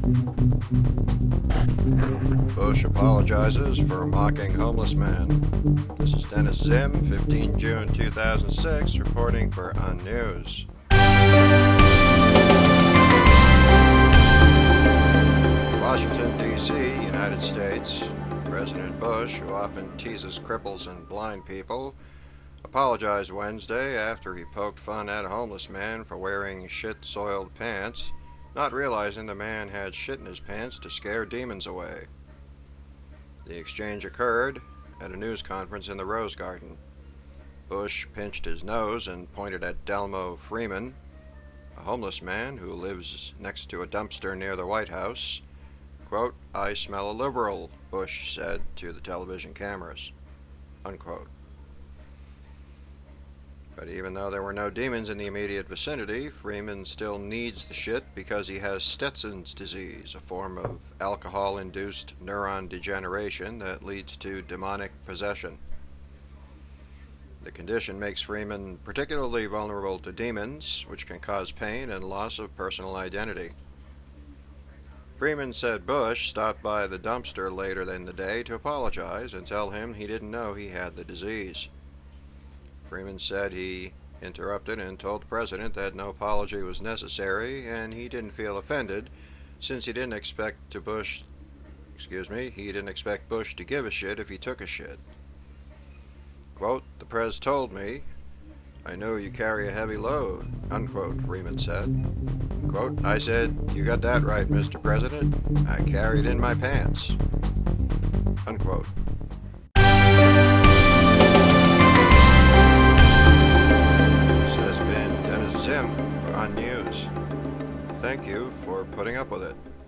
Bush apologizes for mocking homeless man. This is Dennis Zim, 15 June 2006, reporting for UnNews. Washington, D.C., United States. President Bush, who often teases cripples and blind people, apologized Wednesday after he poked fun at a homeless man for wearing shit-soiled pants, not realizing the man had shit in his pants to scare demons away. The exchange occurred at a news conference in the Rose Garden. Bush pinched his nose and pointed at Delmo Freeman, a homeless man who lives next to a dumpster near the White House. Quote, "I smell a liberal," Bush said to the television cameras. Unquote. But even though there were no demons in the immediate vicinity, Freeman still needs the shit because he has Stetson's disease, a form of alcohol-induced neuron degeneration that leads to demonic possession. The condition makes Freeman particularly vulnerable to demons, which can cause pain and loss of personal identity. Freeman said Bush stopped by the dumpster later in the day to apologize and tell him he didn't know he had the disease. Freeman said he interrupted and told the president that no apology was necessary and he didn't feel offended since he didn't expect Bush to give a shit if he took a shit. Quote, "The press told me, I know you carry a heavy load," unquote, Freeman said. Quote, "I said, you got that right, Mr. President. I carry it in my pants." Unquote. This has been Dennis Zim for UnNews. Thank you for putting up with it.